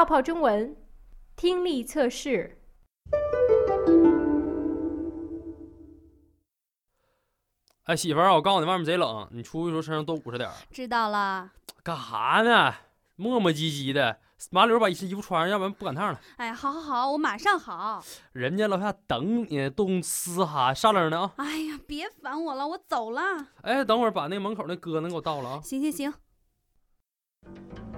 泡泡中文听力测试。 哎，媳妇儿，我告诉你，外面贼冷，你出去时候身上多捂着点儿。 知道了。 干哈呢？磨磨唧唧的，麻溜把一身衣服穿上，要不然不赶趟了。 哎呀，好，我马上好。 人家楼下等你，冻嘶哈，上冷呢啊！ 哎呀，别烦我了，我走了。 哎，等会儿把那门口那鸽子给我倒了啊！ 行。